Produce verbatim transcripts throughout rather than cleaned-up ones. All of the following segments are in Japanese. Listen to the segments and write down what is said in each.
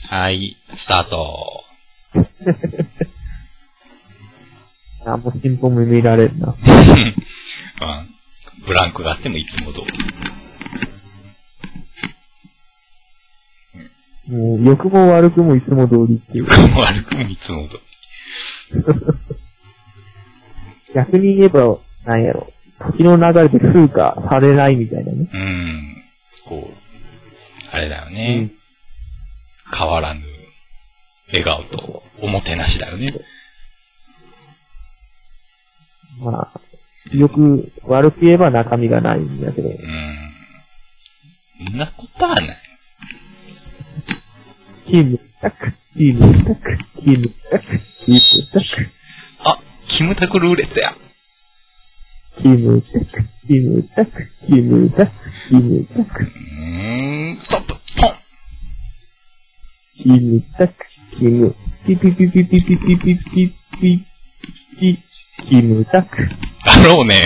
はい、スタート。 あ、もう進歩も見られるな。 うん。ブランクがあってもいつも通り。もう、良くも悪くもいつも通りっていう。 良くも悪くもいつも通り。 逆に言えば、なんやろ。時の流れで風化されないみたいなね。 うん。こう、あれだよね。うん、変わらぬ笑顔とおもてなしだよね。 まあ、よく悪く言えば中身がないんだけど。うん。 そんなことはない。 キムタク、キムタク、キムタク、キムタク。 あ、キムタクルーレットや。 キムタク、キムタク、キムタク、キムタク。 うーん、ストップ、ポン。 キムタク、キム、ピピピピピピピピピピピ、キムタク。 だろうね。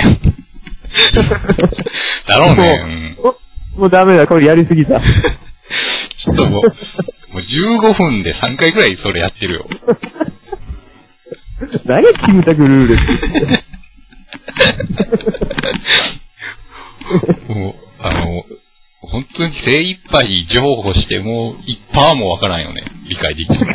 だろうね。 もう、うん、もうダメだ、これやりすぎた。 ちょっともう、もうじゅうごふんでさんかいくらいそれやってるよ。 何や、キムタクルールって。 もう、あの、本当に精一杯譲歩しても いちパーセント もわからんよね。理解できない。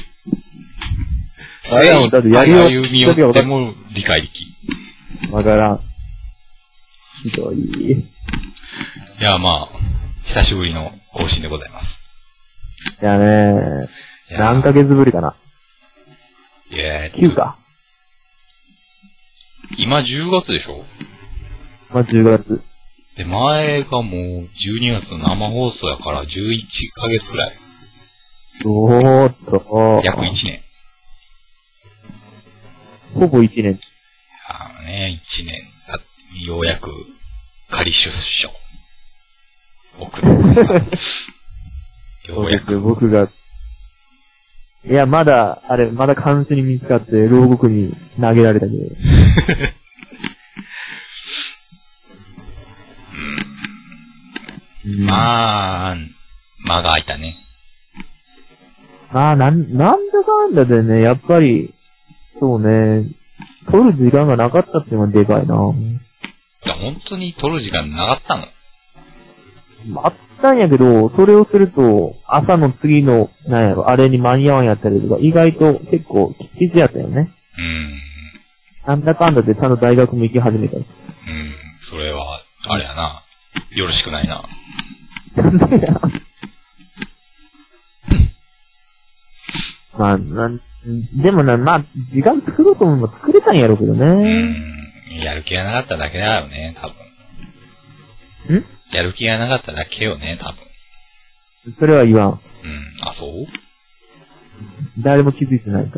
精一杯歩み寄っても理解できん。 わからん。ひどい。いや、まあ、久しぶりの更新でございます。 いやねー、何ヶ月ぶりかな。 えー、 きゅうか。 今じゅうがつでしょ？ まあ、じゅうがつ。 で、前がもうじゅうにがつの生放送やからじゅういっかげつくらい。 おーっと。 約いちねん。ほぼいちねん。 ああね、いちねんたってようやく仮出所。僕のようやく。 僕が。いや、まだ、あれ、まだ監視に見つかって、牢獄に投げられたけど。 うん、まあ、間が空いたね。 まあ、なん、なんだかんだでね、やっぱり、そうね、撮る時間がなかったっていうのがでかいな。 本当に撮る時間なかったの？ あったんやけど、それをすると、朝の次の、なんやろ、あれに間に合わんやったりとか、意外と結構きつやったよね。 うん。 なんだかんだでちゃんと大学も行き始めた。うん、 それは、あれやな。よろしくないな。 なんでや。まあ、なん、でもな、まあ、時間作ろうと思えば作れたんやろうけどね。 うん。やる気がなかっただけだよね、多分。ん？やる気がなかっただけよね、多分。 それは言わん。うん。 あ、そう？ 誰も気づいてないから。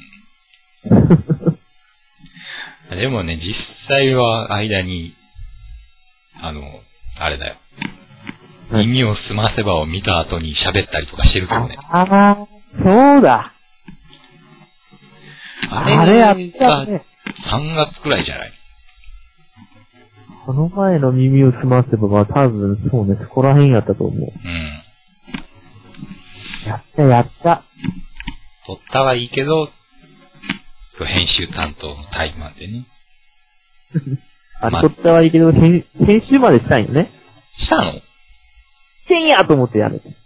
うん。でもね、実際は間に、あの、あれだよ。耳をすませばを見た後に喋ったりとかしてるけどね。 ああ、そうだ。 あれあれやったね。さんがつくらいじゃない？ この前の耳をすませばは多分そうね、そこら辺やったと思う。うん。やったやった。 撮ったはいいけど、編集担当のタイマーでね。 あれ、ま、撮ったはいいけど、編、編集までしたいよね。 したの？ せんやと思ってやめて。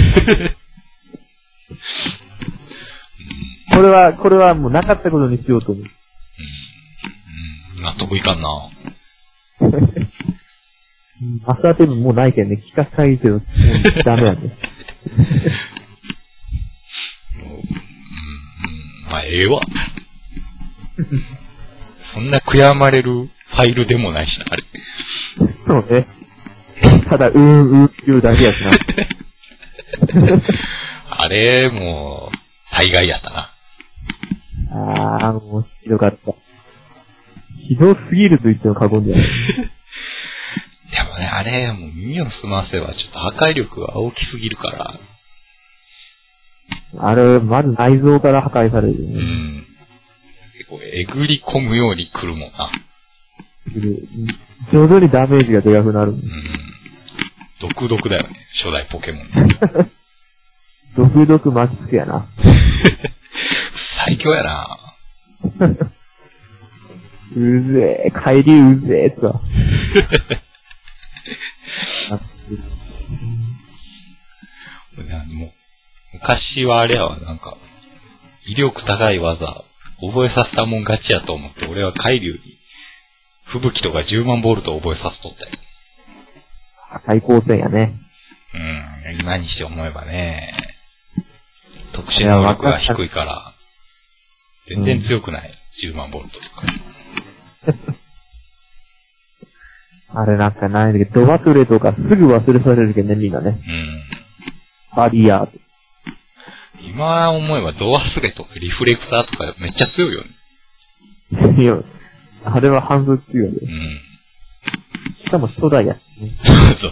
これは、これはもうなかったことにしようと思う。うん。 うん、納得いかんな。 マスターテープもうないけんね、聞かせたいけど、もうダメなんで。うん、 まあ、ええわ。そんな悔やまれるファイルでもないしな、あれ。 そうね。ただ、うーん、うーん、言うだけやしな。あれ、もう、大概やったな。 あー、もう、ひどかった。ひどすぎると言っても過言じゃない。 でもね、あれ、もう耳を澄ませばちょっと破壊力が大きすぎるから。 あれ、まず内臓から破壊されるよね。 うん。結構、えぐり込むように来るもんな。 徐々にダメージがでかくなる。うん。 独特だよね、初代ポケモン。 毒々巻きつけやな。 最強やな。 うぜえ、帰りうぜえとか。 もう昔はあれやわ、なんか、威力高い技、覚えさせたもん勝ちやと思って、俺は海流に、吹雪とかじゅうまんボルトを覚えさせとったよ。 最高戦やね。 うん、今にして思えばね、特殊能力が低いから、全然強くない、うん、じゅうまんボルトとか。 あれなんかないんだけど、ド忘れとかすぐ忘れされるけどね、みんなね。 うん。 バリアーと。 今思えばド忘れとかリフレクターとかめっちゃ強いよね。いや、あれは半分強いよ。 うん。 しかも初代や。 そう。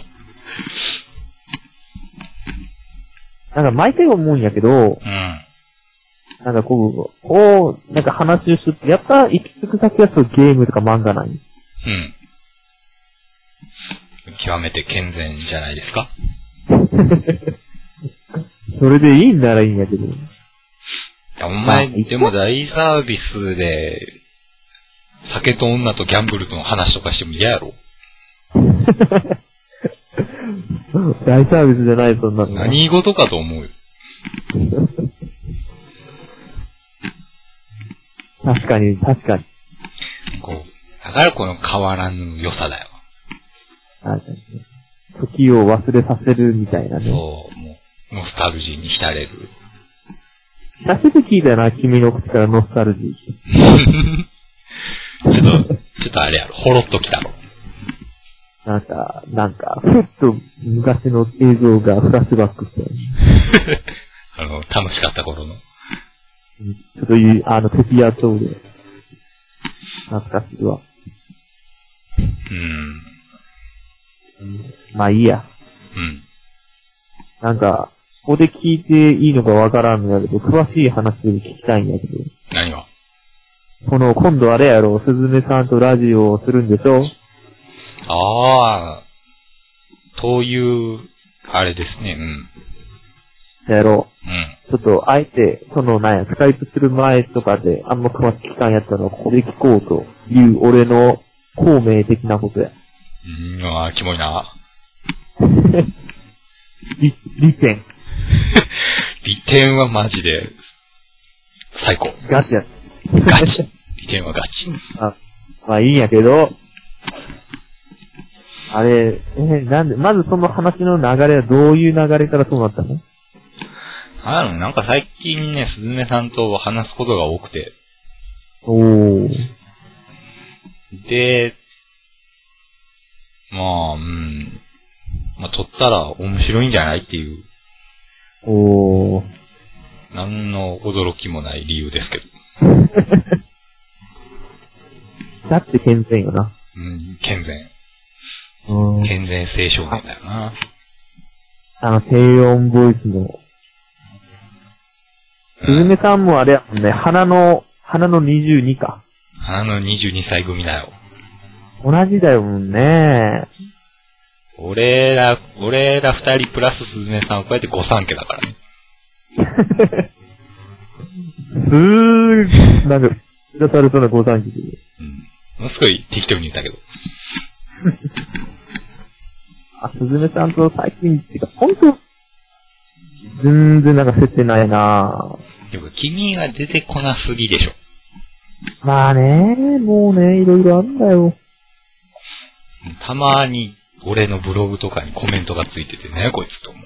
なんか毎回思うんやけど、 うん。 なんかこう、こう、なんか話をしとって、やっぱ行き着く先はそうゲームとか漫画ない。うん。 極めて健全じゃないですか。 それでいいんならいいんやけど。 お前、でも大サービスで、酒と女とギャンブルとの話とかしても嫌やろ。 大サービスじゃない、そんなの。 何事かと思うよ。 確かに、確かに。 こう、だからこの変わらぬ良さだよ。 確かにね。時を忘れさせるみたいなね。 そう、もう、ノスタルジーに浸れる。 久しぶり聞いたよな、君の口からノスタルジー。ちょっと、ちょっとあれやろ、ほろっときたろ。 なんか、なんか、ふっと昔の映像がフラッシュバックして。 あの、楽しかった頃の。 ちょっという、あの、テピア島で。懐かしいわ。 うん。 まあいいや。 うん。 なんか、ここで聞いていいのかわからんのやけど、詳しい話で聞きたいんやけど。 何が？ この、今度あれやろ、すずめさんとラジオをするんでしょ？ ああ。という、あれですね、うん。 やろう。うん。 ちょっと、あえて、その、なんや、スカイプする前とかで、あんま詳しく聞かんやったのを、ここで聞こうという、俺の、孔明的なことや。 うん、ああ、キモいな。 利、利点。 利点はマジで、最高。 ガチや。 ガチ。利点はガチ。 あ、まあいいんやけど、あれ、え、なんで、まずその話の流れはどういう流れからそうなったの？ あの、なんか最近ね、すずめさんと話すことが多くて。 おー。 で、まあ、うん。まあ、撮ったら面白いんじゃないっていう。 おー。 何の驚きもない理由ですけど。 だって健全よな。 うん、健全。 うん。 健全青少年だよな。 あの、低音ボイスの。すずめさんもあれやもんね、花の、花のにじゅうにか。 花のにじゅうにさい組だよ。 同じだよもんね。 俺ら、俺ら二人プラスすずめさんはこうやって御三家だからね。 すー、なんか、出されそうな御三家で。 うん。ものすごい適当に言ったけど。 あ、すずめさんと最近ってか、ほんと、全然なんか接点ないなぁ。 よく君が出てこなすぎでしょ。 まあね、もうね、いろいろあるんだよ。 たまに、俺のブログとかにコメントがついてて、ねやこいつと思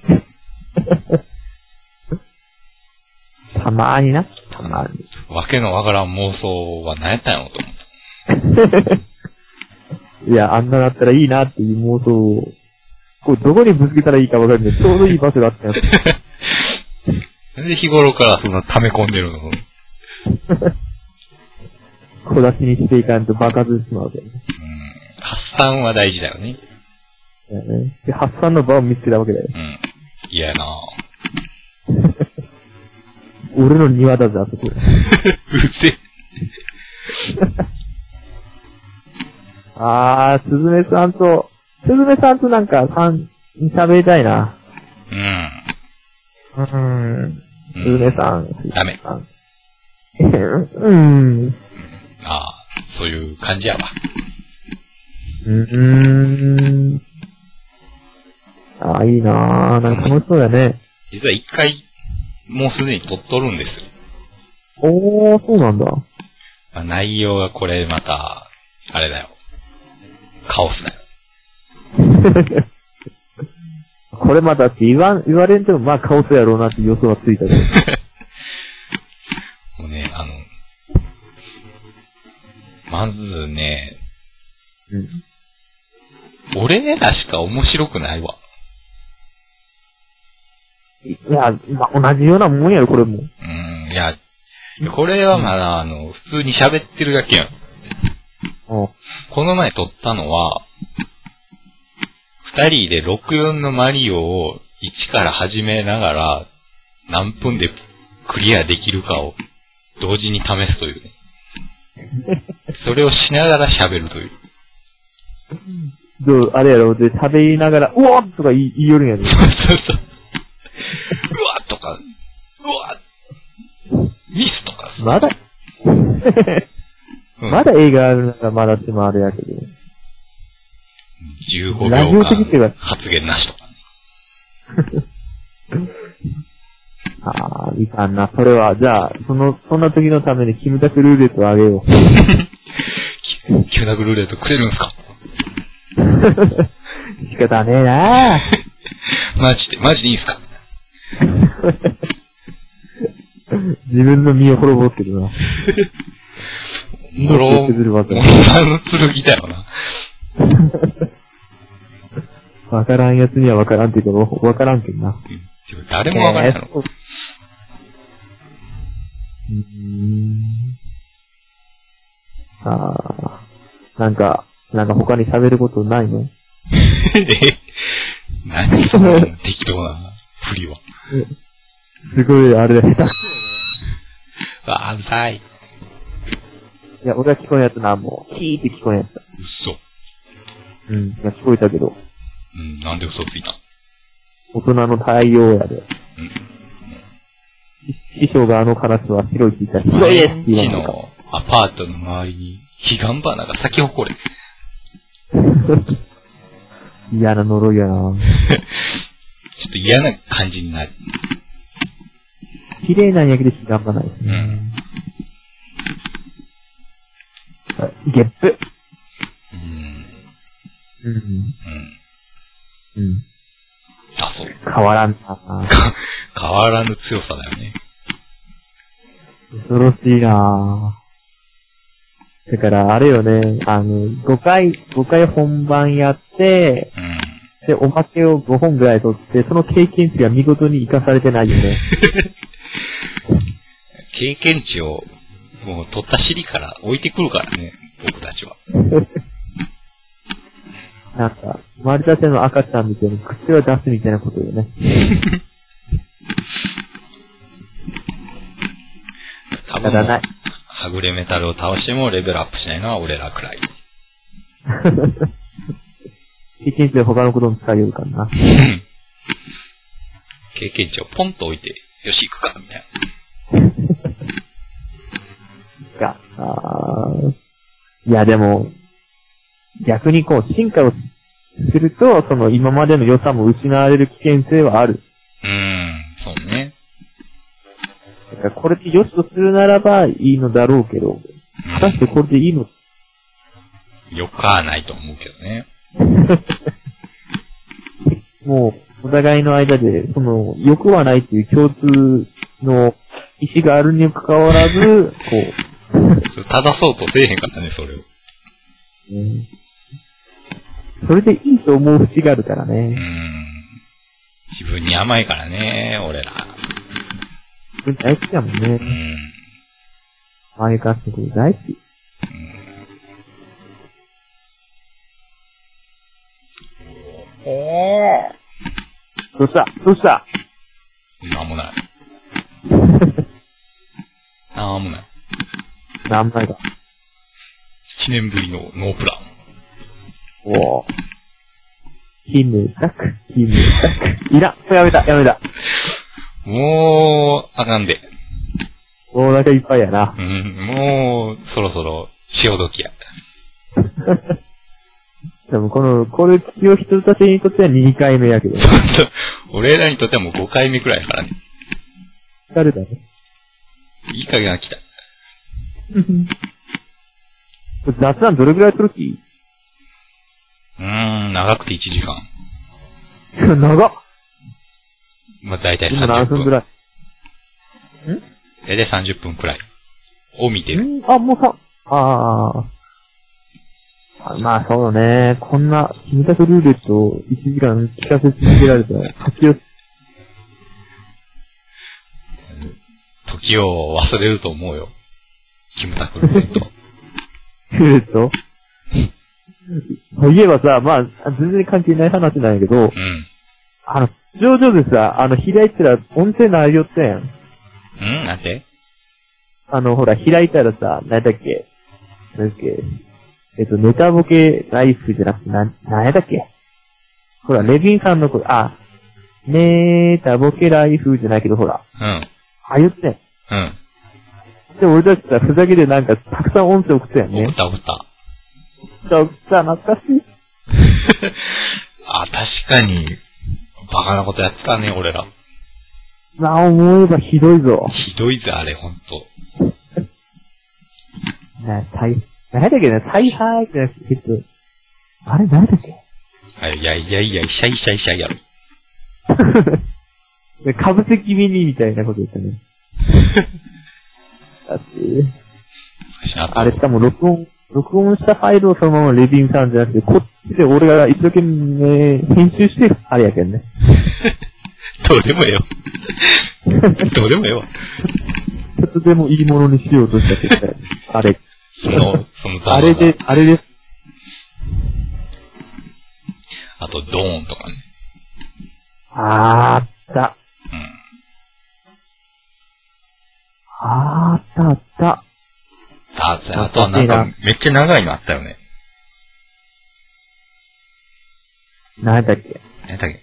う。 たまーにな。たまーに。 わけのわからん妄想は何やったんやろと思った。 いや、あんなだったらいいなっていう妄想を、これどこにぶつけたらいいかわかるんで、ちょうどいい場所があったよ。 なんで日頃からそんな溜め込んでるの？ 小出しにしていかんと爆発してしまうわけね。 うん。発散は大事だよね。 だよね。で、発散の場を見つけたわけだよ。 うん。嫌やな俺の庭だぜ、あそこ。 うぜ。 あー、すずめさんと、すずめさんとなんか、さん、喋りたいな。 うん。 うーん。スズメさん。 ダメ。 うーん。 ああ、そういう感じやわ。 うーん。ああ、いいなぁ。なんか楽しそうだね。 実は一回、もうすでに撮っとるんですよ。 おー、そうなんだ。 まあ、内容がこれまた、あれだよ。カオスだよ。 これまたって言わん、言われんでもまあカオスやろうなって予想はついたけど。 もうね、あの、まずね、 うん、 俺らしか面白くないわ。 いや、まあ、同じようなもんやろ、これも。 うん、いや、これはまだ、あの、普通に喋ってるだけやん。 うん、 この前撮ったのは、二人でろくよんのマリオをいちから始めながら、何分でクリアできるかを同時に試すというね。それをしながら喋るという。 どう、あれやろ、で、喋りながら、うわっとか言い、言いよるんやろ。 そうそうそう。うわっとか、うわっミスとかまだ、うん、まだ映画あるならまだってもあれやけど。 じゅうごびょうかん発言なしとか、 ね。ああ、いかんな。それは、じゃあ、その、そんな時のためにキムタクルーレットをあげよう。 キムタクルーレットくれるんすか？ 仕方ねえなマジで、マジでいいんすか？ 自分の身を滅ぼすけどな。 もろ、もろの剣だよな。 わからんやつにはわからんって言うけど、わからんけどな。 誰もわからんやろ。うーん。ああ。なんか、なんか他に喋ることないの？ え何その適当な振りは。 すごい、あれだ、下手くそやね。 わあ、うざい。 いや、俺は聞こえんやつな、もう。キーって聞こえんやつ。 嘘。 うん、いや、聞こえたけど。 うん、なんで嘘ついた？ 大人の対応やで。うん。師匠があのカラスは白いって言ったら、白いですって言われた。のアパートの周りに、彼岸花が咲き誇れ。 嫌な呪いやなちょっと嫌な感じになる。 綺麗なんやけど彼岸花ですね。うん。ゲップ。うん。うん。うん。うん。 あ、そう。 変わらんな変わらぬ強さだよね。 恐ろしいなぁ。だから、あれよね、あの、ごかい、ごかい本番やって、うん、で、おまけをごほんぐらい取って、その経験値が見事に活かされてないよね。 経験値を、もう取った尻から置いてくるからね、僕たちは。 なんか、生まれたての赤ちゃんみたいに口を出すみたいなことよね。 多分もう、はぐれメタルを倒してもレベルアップしないのは俺らくらい。 経験値で他のことも使えるからな。 経験値をポンと置いて、よし行くか、みたいな。が、あいやでも、逆にこう、進化をすると、その今までの良さも失われる危険性はある。 うーん、そうね。 だからこれで良しとするならばいいのだろうけど、果たしてこれでいいの？ よくはないと思うけどね。もう、お互いの間で、その、良くはないっていう共通の意思があるにもかかわらず、こう。それ正そうとせえへんかったね、それを。 うん、それでいいと思う節があるからね。 うん。自分に甘いからね、俺ら。 自分大好きだもんね。うん。甘やかすこと大好き。うん。おー。どうしたどうしたなんもない。なんもない。 なんもないか。 一年ぶりのノープラン。 おー。キムタク、キムタク。いらん。やめた、やめた。 もう、あかんで。 お腹いっぱいやな。 うん、もう、そろそろ、潮時や。 でもこの、これ聞きを人たちにとってはにかいめやけど。 そうそう。俺らにとってはもうごかいめくらいやからね。 疲れたね。 いい加減が来た。 雑談どれくらいする気？ うーん、長くていちじかん。 長っ。 まあ、だいたいさんじゅっぷん。 今何分くらい？ん？ だいたいさんじゅっぷんくらい。を見てる。 んあ、もうさ、ああ。まあそうね。こんな、キムタクルーレットをいちじかん聞かせ続けられたら、時を、 時を忘れると思うよ。キムタクルーレット。 ルーレットそういえばさ、まあ、全然関係ない話なんやけど、 うん。 あの、上々でさ、あの、開いたら音声なりよったやん。 うんなんてあの、ほら、開いたらさ、なんだっけなんだっけえっと、ネタボケライフじゃなくて、な、なんやだっけほら、レビンさんの声、あ、ネタボケライフじゃないけど、ほら、 うん。 あ、言ってん。 うん。 で、俺たちさ、ふざけでなんか、たくさん音声送ったやんね。 送った送った。 送った、懐かしい。 あ、確かに、バカなことやってたね、俺ら。 なあ、思えばひどいぞ。 ひどいぜ、あれ、ほんと。 な、たい、なんだっけね、采配ってなくて、あれ、なんだっけあいやいやいや、シャイシャイシャイやろ。 で、かぶせ気味にみたいなこと言ったね。だって、あれしかも録音、録音したファイルをそのままレビンさんじゃなくて、こっちで俺が一生懸命編集してる、あれやけんね。 どうでもええよ。どうでもええわ。 ちょっとでもいいものにしようとした結果、あれ。 その、そのザあれで、あれです。 あと、ドーンとかね。 あーった。 うん。 あーったあった。 さあ、さあ、あとはなんか、めっちゃ長いのあったよね。 なんだっけ何だっけ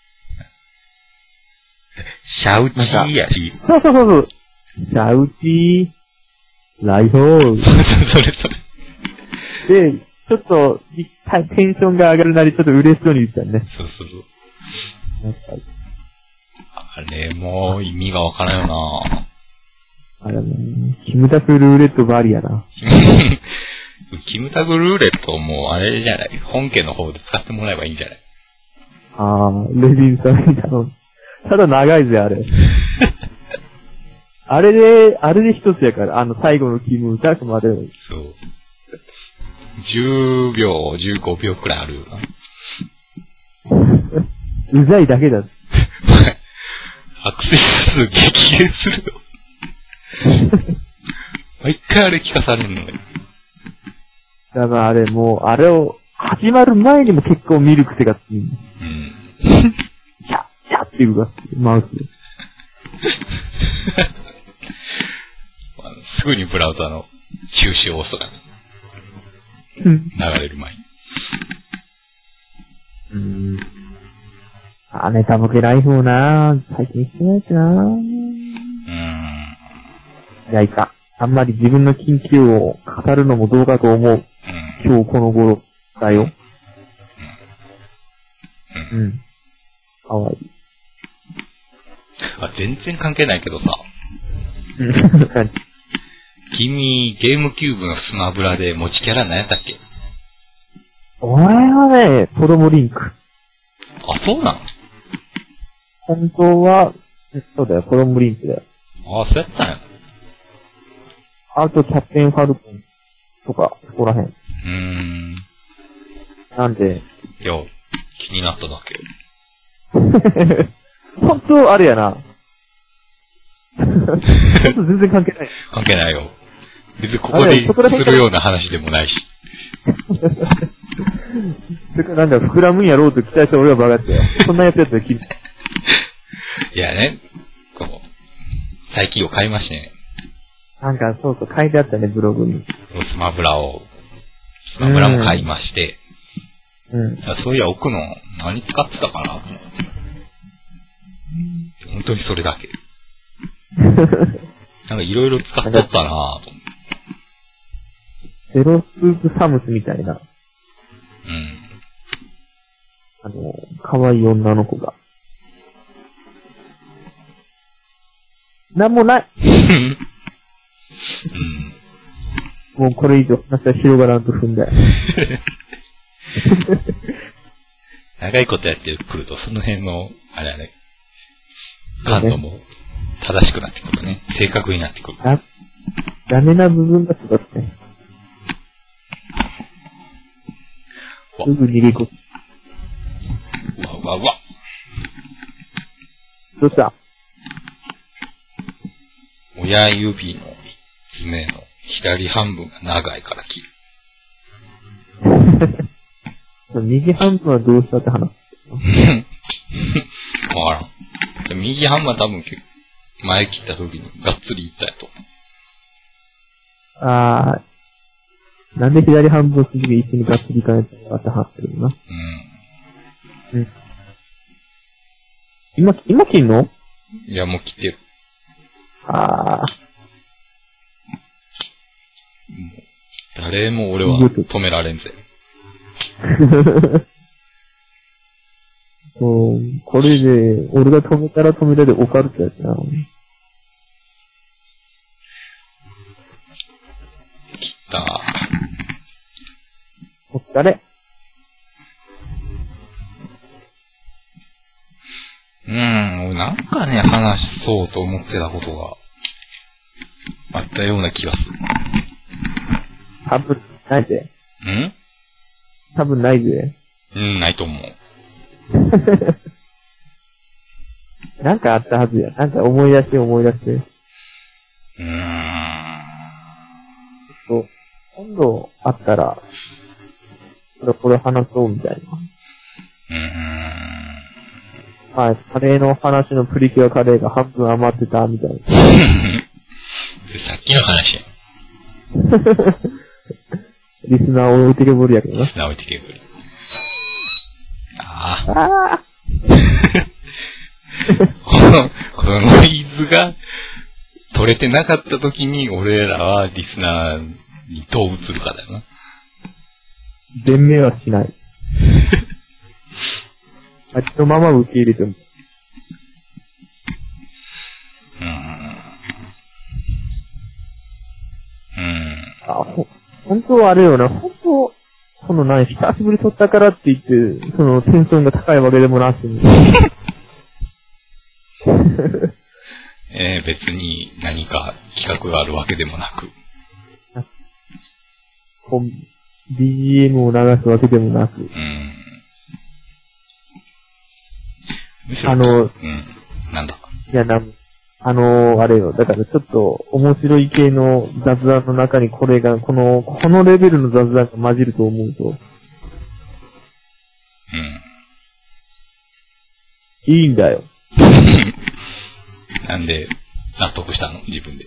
シャウチーやし。 そうそうそうそう。シャウチー、ライフォー。 それそれそれ。 で、ちょっと、テンションが上がるなり、ちょっと嬉しそうに言ったよね。 そうそうそう。 やっぱり。 あれ、もう意味がわからんよなあれね、キムタクルーレットバリやな。 キムタクルーレットもあれじゃない。本家の方で使ってもらえばいいんじゃない。 あー、レビンさんに頼む。ただ長いぜ、あれ。あれで、あれで一つやから、あの最後のキムタクまで。 そう。じゅうびょう、じゅうごびょうくらいあるよな。 うざいだけだ。 アクセス数激減するよ。毎回あれ聞かされんのよ。 だからあれもう、あれを、始まる前にも結構見る癖がつい。うん。シャッ、シャッっていうか、マウスで。 すぐにブラウザの中止を押すからね。流れる前に。 うーん。あ、ネタボケライフもな最近してないしなうーん。いや、いか。あんまり自分の近況を語るのもどうかと思う。うん、今日この頃だよ。うん。うん。かわいい。 あ、全然関係ないけどさ。 うん。 君、ゲームキューブのスマブラで持ちキャラ何やったっけ？ 俺はね、子供リンク。 あ、そうなん？ 本当は、そうだよ、子供リンクだよ。 あ、そうやったんや。 あと、キャプテンファルコンとか、そこらへん。うーん。 なんで。 いや、気になっただけ。 本当、あれやな。本当全然関係ない。 関係ないよ。別にここでするような話でもないし。 なんだ、膨らむんやろうと期待して俺はバカってよ。そんなやつやったら君。 いやね、こう、最近を買いましてね。 なんか、そうそう、書いてあったね、ブログに。 スマブラを、スマブラも買いまして。うん。そういや、奥の、何使ってたかなと思って。本当当にそれだけ。なんかいろいろ使っとったなぁと思って。 ゼロスープサムスみたいな。 うん。 あの、可愛い女の子が。なんもない。うん。もうこれ以上話は広がらんと踏んだよ。 長いことやってくると、その辺の、あれあれ、感度も正しくなってくるね。正確になってくる。 だ、ダメな部分が育つね。すぐ逃げ込む。 わわわ。 どうした親指の三つ目の左半分が長いから切る。 右半分はどうしたって話。 わからん。じゃ右半分は多分前切った時にがっつりいったやと。 あー。なんで左半分すぎて一緒にがっつりいかないとかって話してるな。うん。うん。今、今切んの？ いや、もう切ってる。 あー。もう誰も俺は止められんぜ。 そう、これで、俺が止めたら止められるオカルトやつな。 切った。 お疲れ。 うーん、俺なんかね、話そうと思ってたことがあったような気がする。 多分、ないぜ。 ん？ 多分ないぜ。 うん、ないと思う。 なんかあったはずや。なんか思い出して思い出して。 うーん。 そう。今度あったら、これこれ話そうみたいな。 うーん。 はい。カレーの話のプリキュアカレーが半分余ってたみたいな。 さっきの話や。 リスナー置いてけぼりやけどな。 リスナー置いてけぼり。ああ。 ああ。 この、このノイズが取れてなかった時に俺らはリスナーにどう映るかだよな。 弁明はしない。あっちのまま受け入れても。 うーん。うーん。 あ、ほ、本当はあれよな、本当、その何、久しぶり撮ったからって言って、そのテンションが高いわけでもなしに。 えー、別に何か企画があるわけでもなく。 こう、ビージーエム を流すわけでもなく。 うん。むしろ、 あの、 うん、なんだ。 いや、なん、あのー、あれよ、だからちょっと面白い系の雑談の中にこれが、この、このレベルの雑談が混じると思うと。 うん。 いいんだよ。 なんで、納得したの自分で。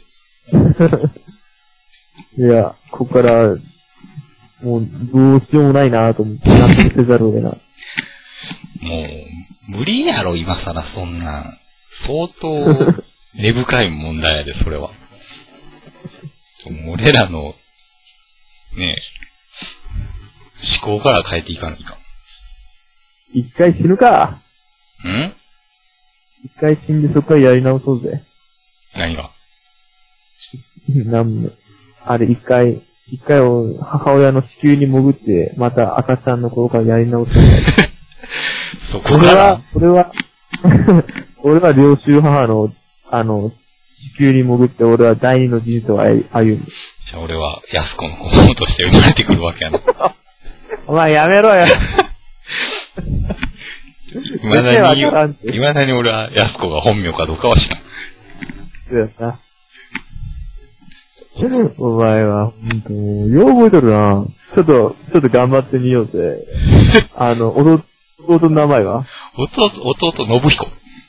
いや、ここから、もう、どうしようもないなと思って、納得せざるを得ない。 もう、無理やろ、今更そんな。相当、根深い問題やで、それは。俺らの、ねえ、思考から変えていかないかん。 一回死ぬか。 ん？ 一回死んでそこからやり直そうぜ。 何が？ なんも。あれ、一回、一回を母親の子宮に潜って、また赤ちゃんの頃からやり直そうぜ。 そこから？ 俺は、俺は、俺は領収母の、あの、子宮に潜って俺は第二の人生を歩む。 じゃあ俺は安子の子供として生まれてくるわけやな。 お前やめろよ。 いまだに、いまだに俺は安子が本名かどうかは知らん。 そうやな。お前は、ほんと、よう覚えとるな。ちょっと、ちょっと頑張ってみようぜ。あの、弟、弟の名前は弟、弟、信彦。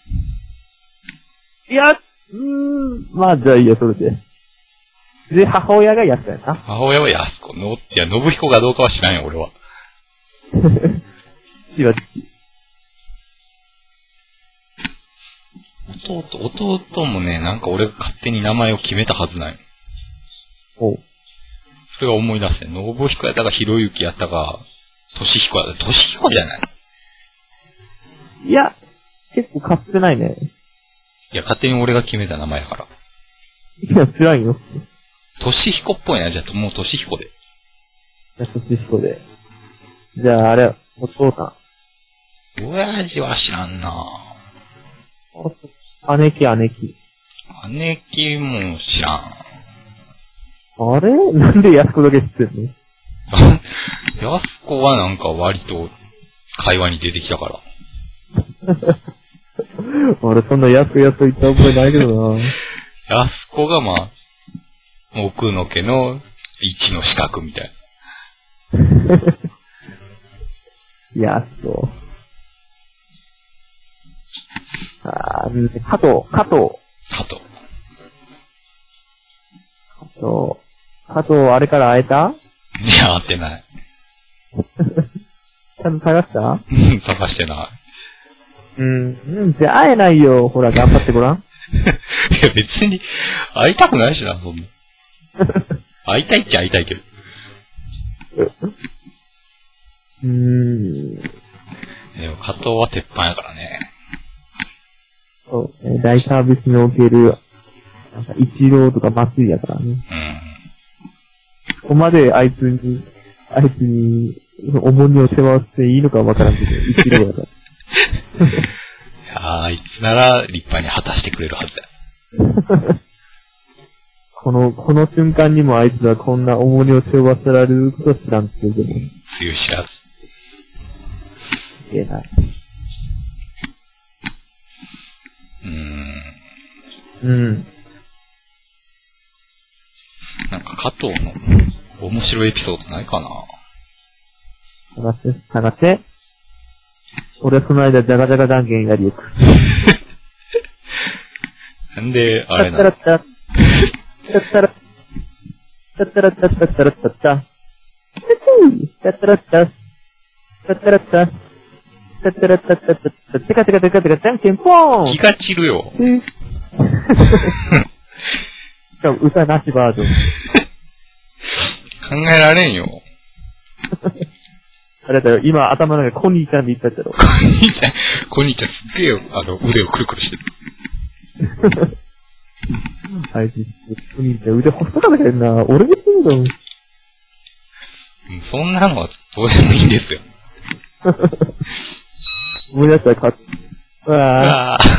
いや、うーん、まあ、じゃあいいや、それで。で、母親が安子やな。 母親は安子の、いや、信彦かどうかは知らんよ、俺は。 父は父。 弟、弟もね、なんか俺が勝手に名前を決めたはずない。 おう。 それが思い出して、信彦やったか、ひろゆきやったか、としひこやったか、としひこじゃない？ いや、結構買ってないね。 いや、勝手に俺が決めた名前やから。 いや、辛いよ。 としひこっぽいな、じゃあ、もうとしひこで。 じゃあ、としひこで。じゃあ、あれ、お父さん。親父は知らんなぁ。姉貴、姉貴。 姉貴も知らん。 あれなんで安子だけ知ってんの？ 安子はなんか割と会話に出てきたから。 俺そんな安子安子言った覚えないけどな。 安子がまあ、奥の家の一の四角みたい。 安子。あー、加藤、加藤。 加藤。 加藤。加藤、あれから会えた？ いや、会ってない。 ちゃんと探した？ 探してない。 うん、うん、じゃあ会えないよ。ほら、頑張ってごらん。 いや、別に、会いたくないしな、そんな。会いたいっちゃ会いたいけど。 うーん。 でも、加藤は鉄板やからね。 そう、ね、大サービスにおける、なんか、一郎とか松井やからね。 うん。 ここまであいつに、あいつに、重荷を背負わせていいのかわからんけど、一郎やから。 いやあいつなら立派に果たしてくれるはずだ。 この、この瞬間にもあいつはこんな重荷を背負わせられることは知らんって言うけど。 つゆ知らず。 いけない。 うーん。 うん。 なんか加藤の面白いエピソードないかな？ 探して、探して。俺はその間、ジャガジャガ断言やりよく。 なんで、あれなの？ タッタラッタ。タッタラッタッタラッタッタッタラッタッタ。タッタラッタ。タッタラッタ。タッタラッタッタッタッタ。テカテカテカテカじゃんけんぽーん。 気が散るよ。 しかも歌なしバージョン。考えられんよ。 あれだよ、今頭の中コニーちゃんで言ったっちゃろ。 コニーちゃん、コニーちゃんすっげえよ、あの、腕をくるくるしてる。 はい、コニーちゃん腕細かったけどな、俺で言うの。 そんなのはどうでもいいんですよ。 思い出したらかっ、うわぁ。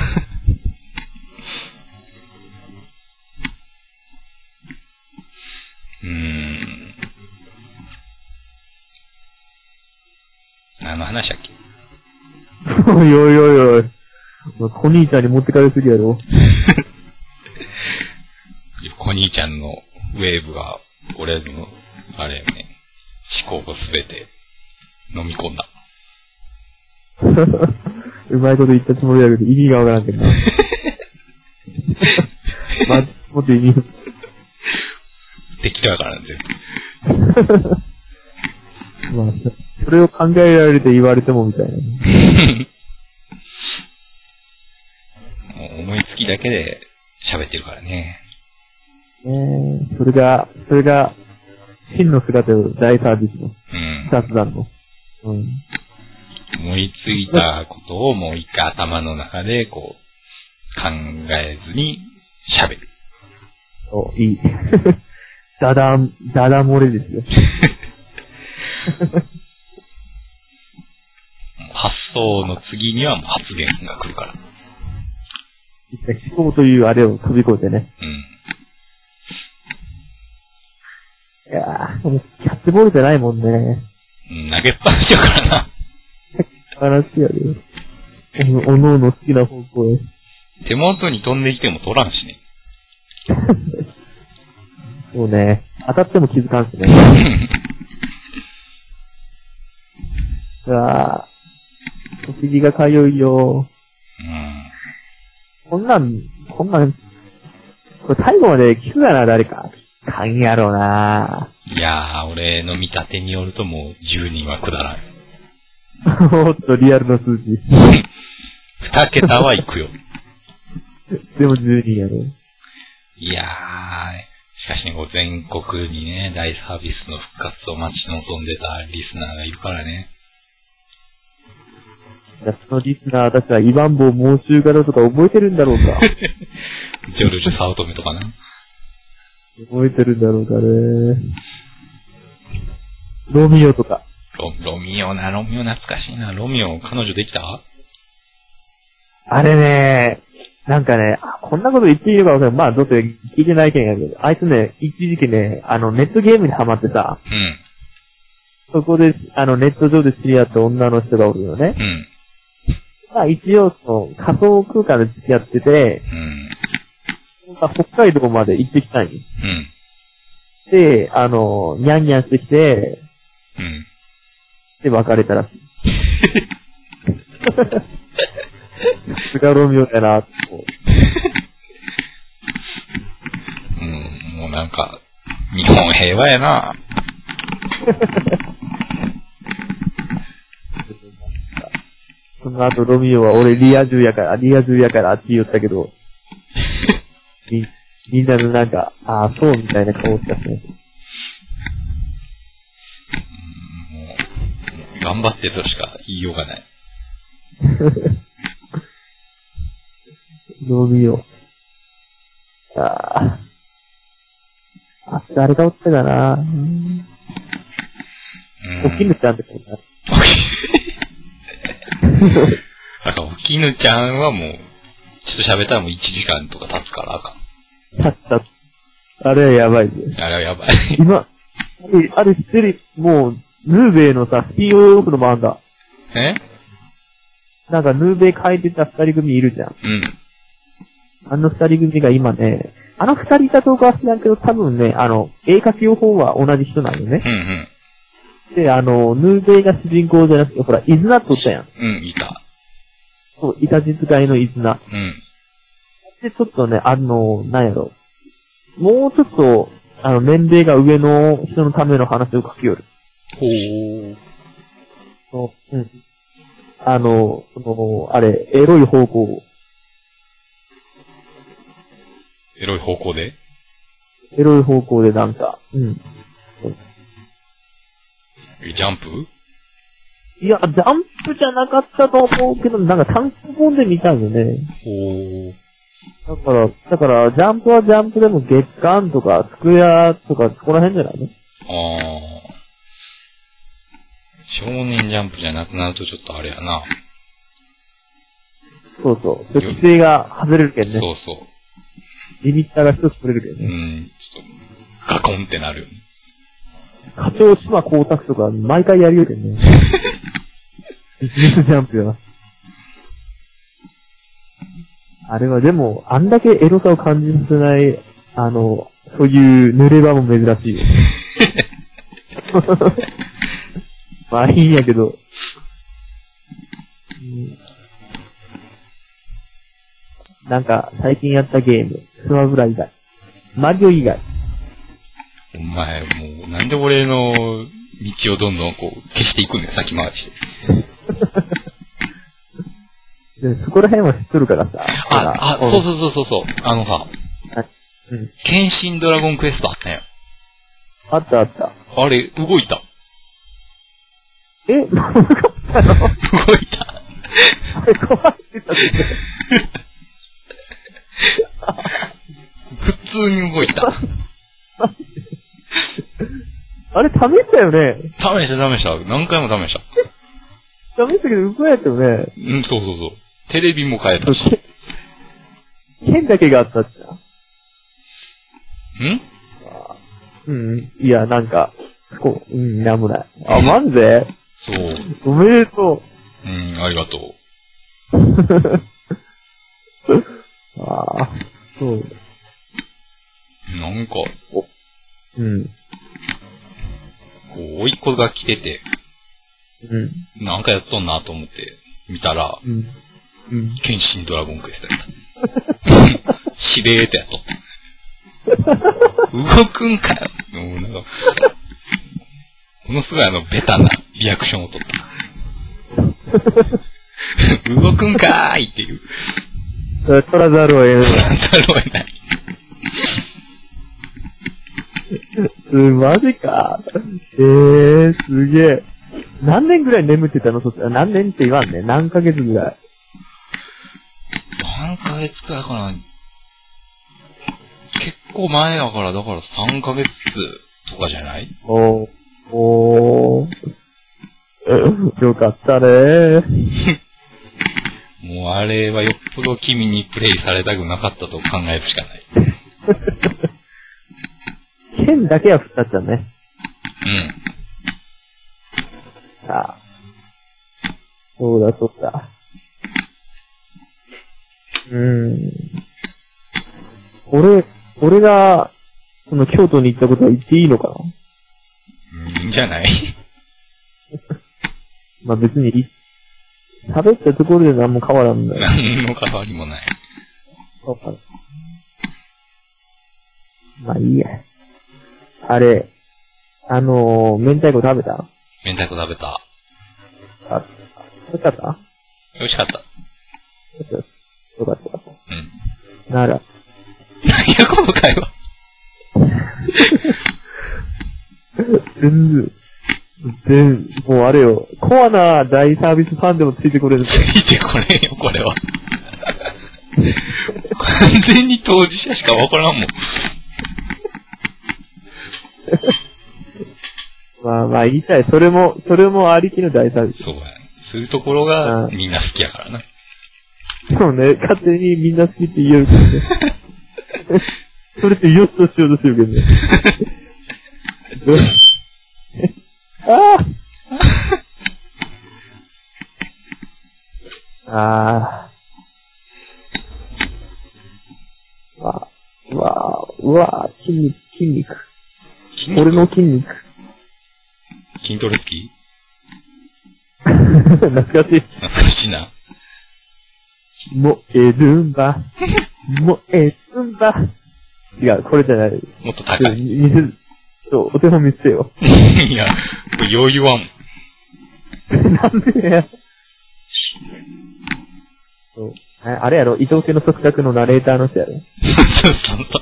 うーん。何の話だっけ？ おいおいおいおい。コニーちゃんに持ってかれすぎやろ。 コニーちゃんのウェーブが、俺の、あれよね、思考をすべて飲み込んだ。 うまいこと言ったつもりだけど意味がわからんけどな。ま、もっと意味。 適当やからね、全部。 まあ、それを考えられて言われてもみたいな、ね。 もう思いつきだけで喋ってるからね。 えー、それが、それが、真の姿を大サービスの。 うん。 雑談の。うん。 思いついたことをもう一回頭の中でこう、考えずに喋る。 お、いい。ダダ、ダダ漏れですよ。 発想の次にはもう発言が来るから。 一回思考というあれを飛び越えてね。 うん。 いやー、もうキャッチボールじゃないもんね。 うん、投げっぱなしやからな。 話やで。お、おのおの好きな方向へ。 手元に飛んできても取らんしね。 そうね。当たっても気づかんしね。うわぁ。お尻がかゆいよ。 うん。 こんなん、こんなん、これ最後まで聞くかな、誰か。かんやろうなぁ。 いやー、俺の見立てによるともうじゅうにんはくだらん。 おっと、リアルな数字。 二桁はいくよ。 でもじゅうにんやろ。 いやー、しかしね、こう全国にね、大サービスの復活を待ち望んでたリスナーがいるからね。 そのリスナーたちはイバンボ猛襲型とか覚えてるんだろうか。 ジョルジュ・サウトメとかな。 覚えてるんだろうかね。ロミオとか。 ロ、ロミオな、ロミオ懐かしいな。ロミオ、彼女できた？ あれね、なんかね、こんなこと言っていいのかわかんない。まあ、どうせ聞いてないけんやけど、あいつね、一時期ね、あの、ネットゲームにハマってさ、 うん。 そこで、あの、ネット上で知り合った女の人がおるよね。 うん。 まあ、一応、その、仮想空間で付き合ってて、 うん。 北海道まで行ってきたんよ。 うん。 で、あの、ニャンニャンしてきて、 うん。 で、別れたらしい。さすがロミオだな、と。 うん、もうなんか、日本平和やな。 その後ロミオは俺リア充やから、リア充やからって言ったけど、み、みんなのなんか、ああ、そうみたいな顔したね。 うん、もう、頑張ってとしか言いようがない。 ロミオ。ああ。あ、誰がおったかな。うん。おきぬちゃんってことだ。 なんか、おきぬちゃんはもう、ちょっと喋ったらもういちじかんとか経つからあかん。 たった。あれはやばいぜ。 あれはやばい。 今、あれ、あれ知ってる、もう、ヌーベイのさ、スピンオフの漫画。 え？ なんか、ヌーベイ書いてた二人組いるじゃん。 うん。 あの二人組が今ね、あの二人いた動画は知らんけど、多分ね、あの、絵描き用法は同じ人なんよね。 うんうん。 で、あの、ヌーベイが主人公じゃなくて、ほら、イズナっておったやん。 うん、いた。 そう、イタチ使いのイズナ。 うん。 で、ちょっとね、あの、なんやろ。もうちょっと、あの、年齢が上の人のための話を書きよる。 ほー。 そう、うん。あの、その、あれ、エロい方向。 エロい方向で？ エロい方向でなんか、うん。 ジャンプ？ いや、ジャンプじゃなかったと思うけど、なんか単行本で見たんよね。 ほー。 だから、だから、ジャンプはジャンプでも月刊とか、スクエアとか、そこら辺じゃないの？ あー。少年ジャンプじゃなくなるとちょっとあれやな。 そうそう。規制が外れるけんね。 そうそう。 リミッターが一つ取れるけんね。 うん、ちょっと、ガコンってなるよね。 課長島光沢とか、毎回やるよけんね。ビジネスジャンプやな。あれはでも、あんだけエロさを感じさせない、あの、そういう濡れ場も珍しいよ。まあいいんやけど。うん、なんか、最近やったゲーム、スマブラ以外。マリオ以外。 お前、もう、なんで俺の道をどんどんこう、消していくんだよ、先回りして。 でそこら辺は知っとるからさ。 あ、あ、そうそうそうそうそう。あのさ、 うん。 剣心ドラゴンクエストあったんや。 あったあった。 あれ、動いた。 え、動かったの？ 動いた。 あれ、壊してたって。 普通に動いた。 あれ、試したよね？ 試した試した。何回も試した。 試したけど、動やったよね。 うん、そうそうそう。テレビも変えたし。 剣だけがあったっちゃ。 ん？ うん。いや、なんか、こう、うん、なんもない。あ、マジで？ そう。 おめでとう。うん、ありがとう。ああ、そう。 なんか、 うん。 こう、甥っ子が来てて、 うん。 なんかやっとんなと思って見たら、 うん。うん。 剣心ドラゴンクエストやった。しれーっとやっとった。動くんかよ。もうなんか、ものすごいあの、ベタなリアクションを取った。動くんかーいっていう。 取らざるを得ない。 取らざるを得ない。 マジか。えー、すげえ。何年ぐらい眠ってたの？そ何年って言わんね。何ヶ月ぐらい。 何ヶ月くらいかな。結構前やから、だからさんかげつとかじゃない？ おー。おー。よかったねー。 もうあれはよっぽど君にプレイされたくなかったと考えるしかない。 剣だけは振ったっちゃうね。 うん。 ああ。そうだそうだ。うーん。俺、俺が、その京都に行ったことは言っていいのかな？ いいんじゃない？ まあ別に、喋ったところで何も変わらんだよ。 何の変わりもない。 そうか。まあいいや。あれ、あのー、明太子食べた？ 明太子食べた。 あ、美味しかった？ 美味しかった。 よかった。 うん。 なら。 何やこの会話。 全然、全、もうあれよ、コアな大サービスファンでもついてこれる。 ついてこれんよ、これは。完全に当事者しかわからんもん。 まあまあ言いたい。それも、それもありきの大サービス。 そうや、ね。そういうところがみんな好きやからな。 そうね、勝手にみんな好きって言えるけどね。それってよしとしようとしてるけどね。ああああ。わあ、わあ、うわあ、筋肉、筋肉。 筋肉俺の筋肉。 筋トレ好き？ 懐かしい。 懐かしいな。 燃えるんば。燃えるんば。違う、これじゃない。 もっと高い。 見せ、そう、お手本見せてよ。 いや、これ余裕はん。 なんでや。そう。あれやろ、伊藤家の食卓のナレーターの人やろ。 そうそうそう。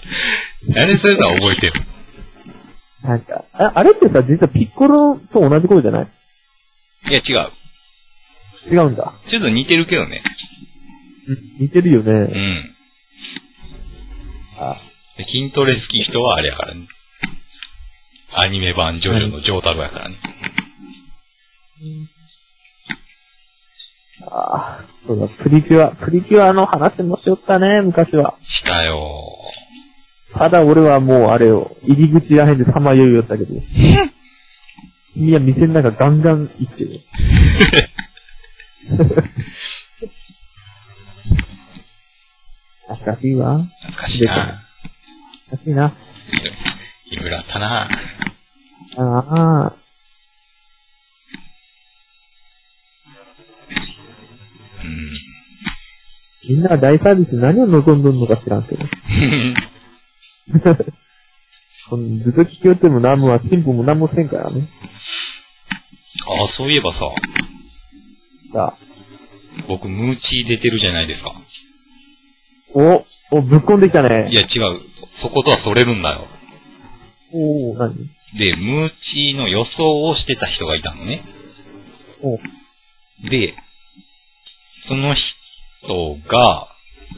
なんでそういうのは覚えてる？ なんか、あ、あれってさ、実はピッコロと同じ声じゃない？ いや、違う。 違うんだ。 ちょっと似てるけどね。 うん、似てるよね。 うん。 あ、 筋トレ好き人はあれやからね。アニメ版ジョジョのジョータロやからね。 ああ、そうだ、プリキュア、プリキュアの話もしよったね、昔は。 したよー。ただ俺はもうあれよ、入り口らへんでさまよいよったけど。君は店の中ガンガン行ってる。懐かしいわ。 懐かしいな。 懐かしいな。 いろいろあったな。 ああ。みんなが大サービス何を望んどんのか知らんけど。このずっと聞きよっても何もは進歩も何もせんからね。 ああ、そういえばさ。 さあ。 僕、ムーチー出てるじゃないですか。 お、お、ぶっこんできたね。 いや、違う。そことはそれるんだよ。 おー、何？ で、ムーチーの予想をしてた人がいたのね。 お。 で、その人が、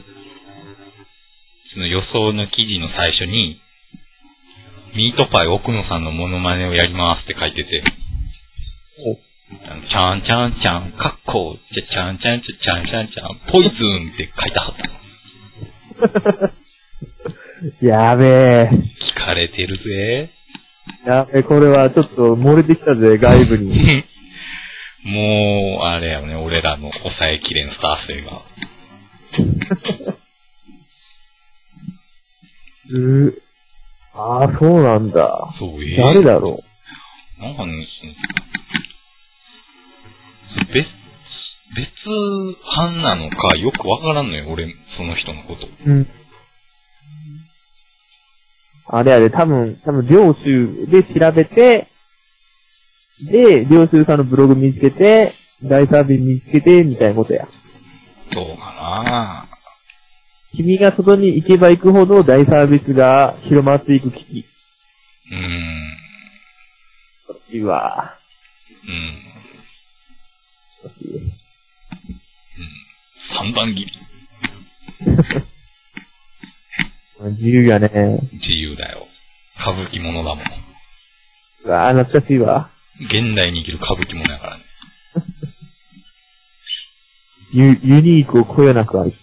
その予想の記事の最初に、ミートパイ奥野さんのモノマネをやりますって書いてて、あの、ちゃんちゃんちゃん、かっこ、ちゃちゃんちゃんちゃちゃんちゃんちゃん、ポイズンって書いてはったの。 やべえ。 聞かれてるぜ。 やべえ、これはちょっと漏れてきたぜ、外部に。 もう、あれやね、俺らの抑えきれんスター性が。 うー、ああ、そうなんだ。 そう、ええー。 誰だろうなんかね、その別、別班なのかよくわからんのよ、俺、その人のこと。 うん。あれあれ、多分、多分、領州で調べて、で、領州さんのブログ見つけて、大サービス見つけて、みたいなことや。 どうかな君が外に行けば行くほど大サービスが広まっていく危機。 うーん。 そっちは。 うん。 そっち。 うん。三段切り。 自由やね。 自由だよ。歌舞伎者だもん。 うわぁ、懐かしいわ。 現代に生きる歌舞伎者やからね。 ユ、ユニークをこよなくある。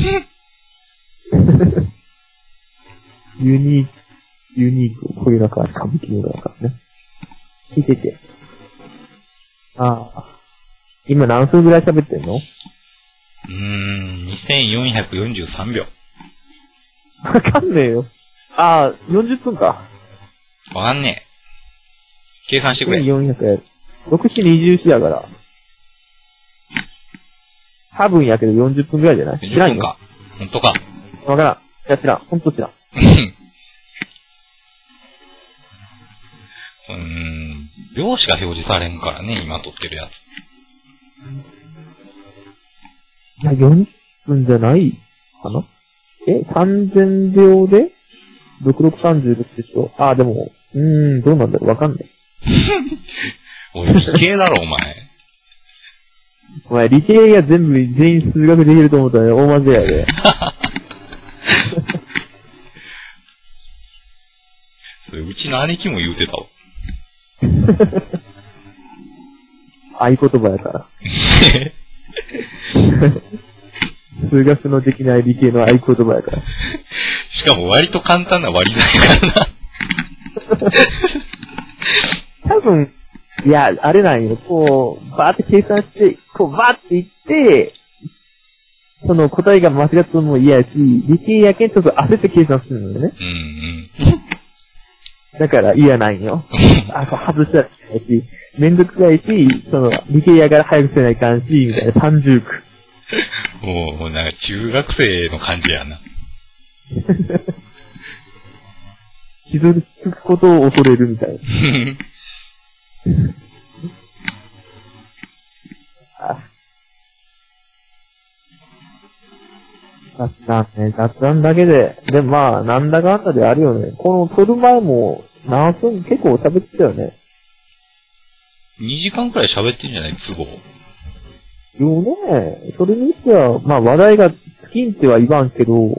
ユニーク、ユニークをこよなくある歌舞伎者だからね。聞いてて。ああ。今何分ぐらい喋ってんの？ うーん、にせんよんひゃくよんじゅうさんびょう。 わかんねえよ。ああ、よんじゅっぷんか。 わかんねえ。計算してくれ。 よんひゃくやる。ろく、よん、にじゅうよんやから。多分やけどよんじゅっぷんぐらいじゃない？知らんよ。 よんじゅっぷんか。ほんとか。 わからん。いや、知らん。ほんと知らん。 うーん、秒しか表示されんからね、今撮ってるやつ。 いや、よんじゅっぷんじゃないかな？え ?さんぜんびょうで ろくろくさんじゅうろく でしょ？ああ、でも、うーん、どうなんだろうわかんない。 おい、理系だろ、お前。 お前、理系が全部、全員数学できると思ったら、ね、大間違いで。 それ、うちの兄貴も言うてたわ。 合言葉やから。数学のできない理系の合言葉やから。 しかも割と簡単な割り算やからな。 多分、いや、あれなんよ。こう、バーって計算して、こう、バーっていって、その答えが間違っても嫌やし、理系やけんちょっと焦って計算するのよね。 うんうん。 だから嫌なんよ。あ、そう外したらいけないし、めんどくさいし、その、理系やから早くせないかんし、みたいな三重苦。 もう、なんか中学生の感じやな。 傷つくことを恐れるみたいな。あ雑談ね、雑談だけで。で、まあ、なんだかんだであるよね。この撮る前も、何分、結構喋ってたよね。 にじかんくらい喋ってんじゃない都合。 よね、それにしては、まあ話題が尽きんっては言わんけど、 うん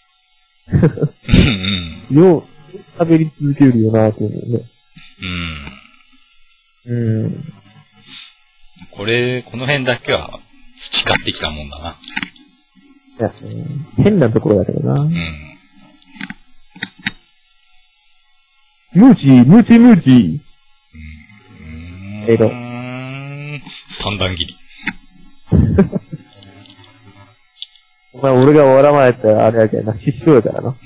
うん。よう、喋り続けるよな、と思うね。 うん。 うん。 これ、この辺だけは培ってきたもんだな。 いや、ね、変なところだけどな。 うん。 ムーチー、ムーチー、ムーチー。 うん。 えど。 三段切り。 お前、俺が笑わないったらあれやけどな、失笑やからな。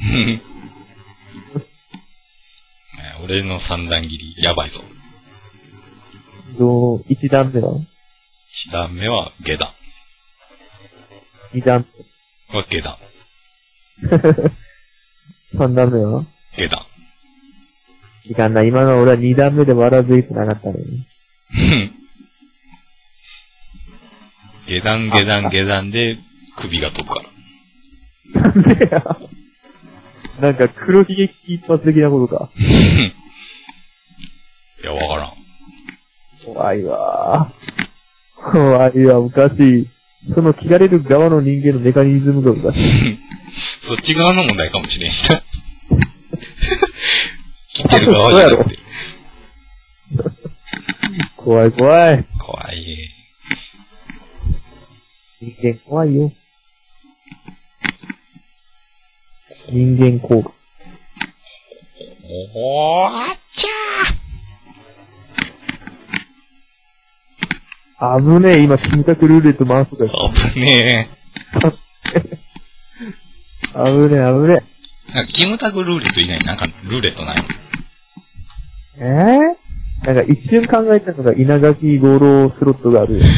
俺の三段切り、やばいぞ。 どう、一段目は一段目は下段。 二段は下段。 三段目は下段。 いかんな、今の俺は二段目で笑うべきなかったのに。 下段、下段、下段で首が飛ぶから。なんでや。なんか黒ひげ一発的なことか。 いや、わからん。 怖いわー。怖いわ、おかしい。その切られる側の人間のメカニズムがおかしい。 そっち側の問題かもしれんしな。切ってる側じゃなくて。 怖い怖い。 怖い。 人間怖いよ。人間効果。 おーっちゃー危ねえ、今、キムタクルーレット回すから。 危ねえ。危ねえ、危ねえ。 なんか、キムタクルーレット以外になんか、ルーレットないの？ えー、なんか一瞬考えたのが稲垣吾郎スロットがあるよ。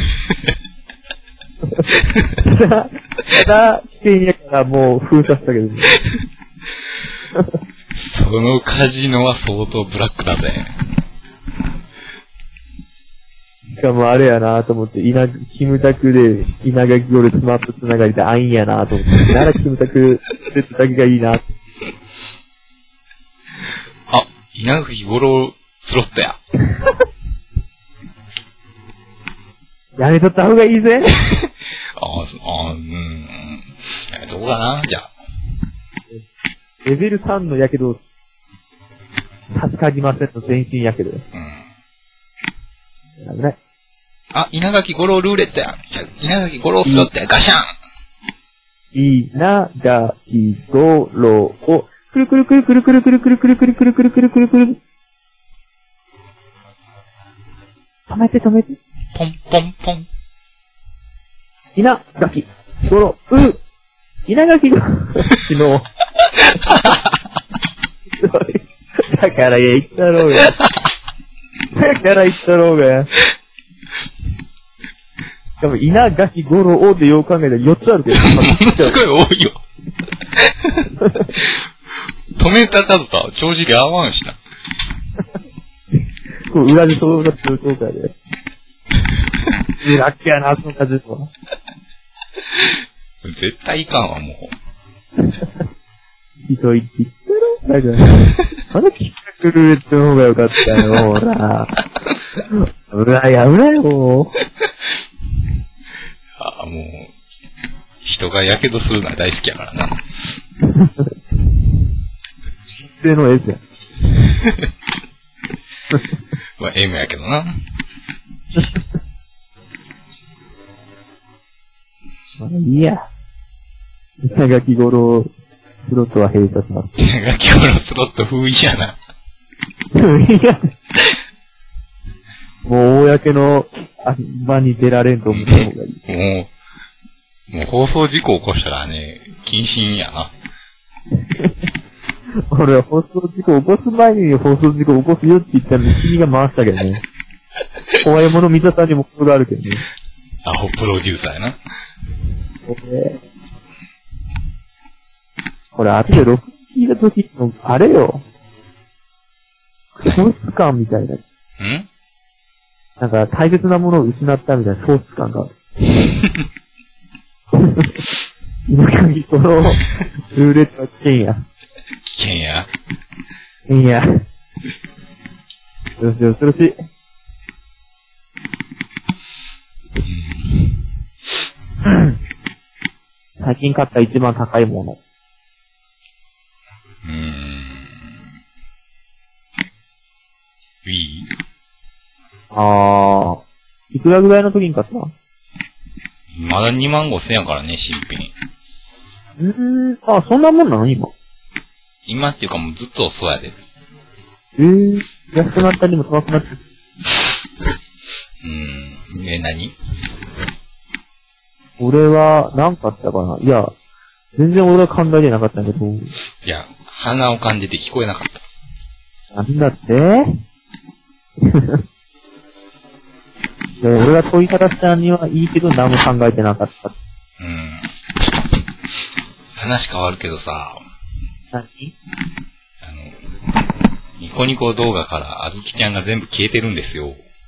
ただ、ただ、危険やからもう封鎖したけど、ね。 そのカジノは相当ブラックだぜ。 しかもあれやなと思って、稲、キムタクで、稲垣吾郎スマップつながりであんやなと思って、ならキムタクセットだけがいいな。 あ、稲垣吾郎スロットや。 やめとった方がいいぜ。 ああ、うん。やめとこうかな、じゃあ。 レベルさんのやけど、助かりませんの全身やけど。うん。危ない。 あ、稲垣吾郎ルーレットや。じゃ稲垣吾郎スロットや。ガシャン。 稲垣吾郎を、くるくるくるくるくるくるくるくるくるくるくるくるくるくる。止めて止めて。 ポンポンポン。 稲垣吾郎、う、稲垣吾郎、昨日。だから言ったろうが。だから言ったろうが。しかも、稲垣吾郎をってよう考えたらよっつあるけど。 ものすごい多いよ。止めた数とは正直合わんしな。 こう、裏でそうが通そうかで。ラッキーやな、その数とは。 絶対いかんわ、もう。 ひどいって言ったろだから、まだキックルーレットの方がよかったよ、ほら。うらやうらよ。 ああ、もう、人がやけどするのは大好きやからな。 人生の S や。 まあ、M やけどな。 まあ、いいや。稲垣吾郎スロットは閉鎖します。 稲垣吾郎スロット封印やな。 封印や。もう、公の場に出られんと思った方がいい。 もう、もう放送事故起こしたからね、謹慎やな。 俺は放送事故起こす前に放送事故起こすよって言ったのに君が回したけどね。怖いもの見たさにもことがあるけどね。 アホプロデューサーやな。 これ、これ後で録音聞いた時の、あれよ。喪失感みたいな。んなんか大切なものを失ったみたいな喪失感がある。今限このルーレットは危険や。 危険や。 いいや。よしよしよし。最近買った一番高いもの。 うーん。Wii？ あー。いくらぐらいの時に買ったの？ まだにまんごせんやからね、新品。 うーん。あ、そんなもんなの今。 今っていうかもうずっとそうやで。 えー、安くなったりも高くなったり。 うーん。え、何？ 俺は、何買ったかな？いや、全然俺は考えてなかったんだけど。いや、鼻を感じて聞こえなかった。 なんだってもう俺が問い方したにはいいけど何も考えてなかった。 うん。話変わるけどさ。 何？ あの、ニコニコ動画からあずきちゃんが全部消えてるんですよ。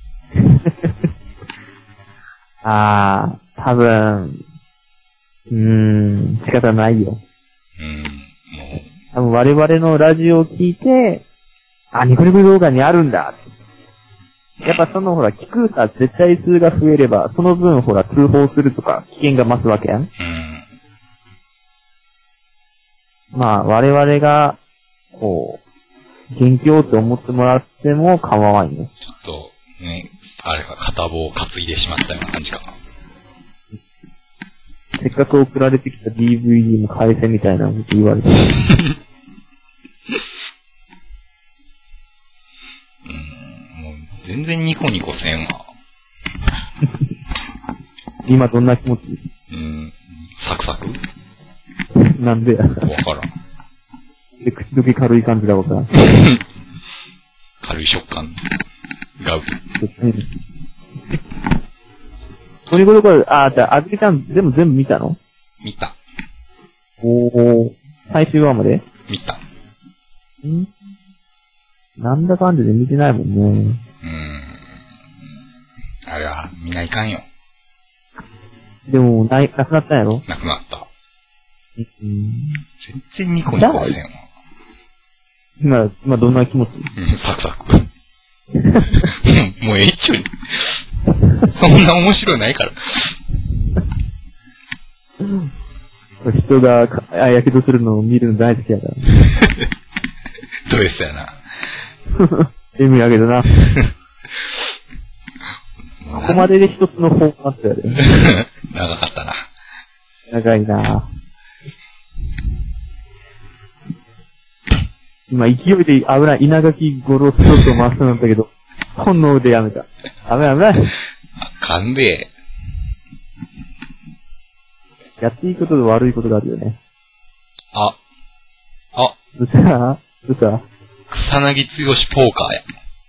あー、多分、うーん、仕方ないよ。 うん、もう。 多分我々のラジオを聞いて、あ、ニコニコ動画にあるんだ。やっぱそのほら、聞くさ、絶対数が増えれば、その分ほら、通報するとか、危険が増すわけやん。 うん。 まあ、我々が、こう、元気をって思ってもらっても構わんよ。 ちょっと、ね、あれか、片棒を担いでしまったような感じかな。 せっかく送られてきた ディーブイディー も返せみたいなこと言われて。 うん、もう全然ニコニコせんわ。 今どんな気持ち？ うん、サクサク？ なんでや。わからん。 で、口どけ軽い感じだわからん。 軽い食感。ガウ。 ニコニコどころ、あ、じゃあ、あずきちゃん全部全部見たの？ 見た。 おー、最終話まで？ 見た。 ん？なんだかんだで見てないもんね。 うーん。あれ見ないかんよ。 でも、ない、なくなったんやろ？ なくなった。 うん。 全然ニコニコせんわ。 今、今どんな気持ち？ うん、サクサク。もうええっちゅうに。そんな面白いないから。 人が、あ、やけどするのを見るの大好きやから。 ド S やな。 エムやけどな。ここまでで一つのフォーマットやで。 長かったな。 長いな。今勢いで危ない、稲垣ゴロスロットを回すなんだけど、本能でやめた。危ない危ない。 あかんで。 やっていいことと悪いことがあるよね。 あ。あ。 どうしたどうした草薙剛ポーカーや。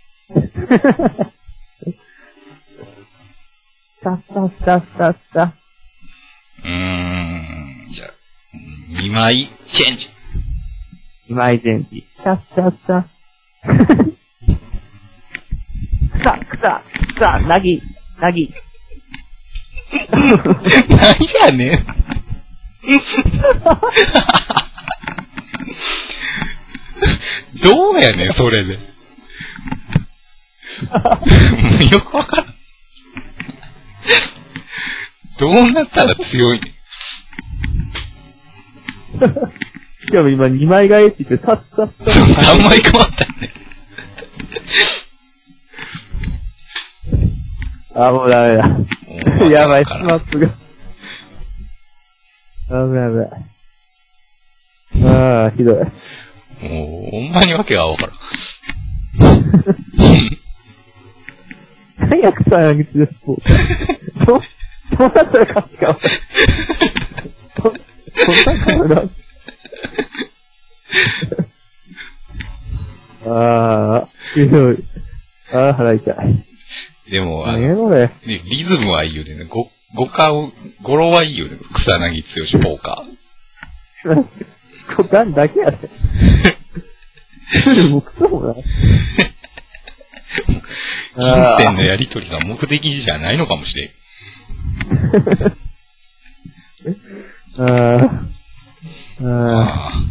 さっさっさっさっさ。 うーん。じゃあ、にまいチェンジ。 にまいチェンジ。さっさっさ。くさ、くさ、くさ、なぎ、なぎ。 なんやねん。どうやねん、それで。よくわからん。どうなったら強いねん。 しかも今にまい返しってさっさっさ。 さんまい配ったね。 あ、もうダメだ。やばい、スマップが。危ない危ない。ああ、ひどい。 もう、ほんまにわけがわからん。 何や、草薙剛スポーツ。そ、そんなそれ勝つか。そ、そんなことああ、ひどい。ああ、腹痛い。 でも、あの、ね、 リズムはいいよね。ご、五感、語呂はいいよね。草薙剛ポーカー。五感だけやで。ルールもクソもな。 金銭のやりとりが目的じゃないのかもしれん。 ああ。ああ。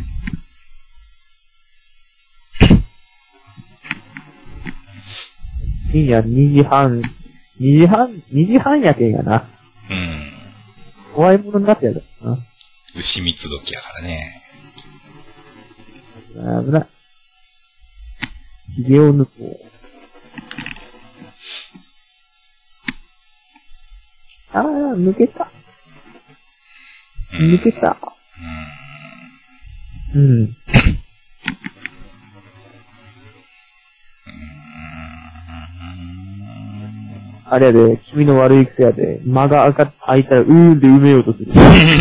深夜にじはん、にじはん、にじはんやけんやな。 うん。 怖いものになってやるな。 牛蜜時やからね。 危ない。髭を抜こう。ああ、抜けた。抜けた。うん。うん。あれやで、君の悪い癖やで、間が開いたらうーんで埋めようとする。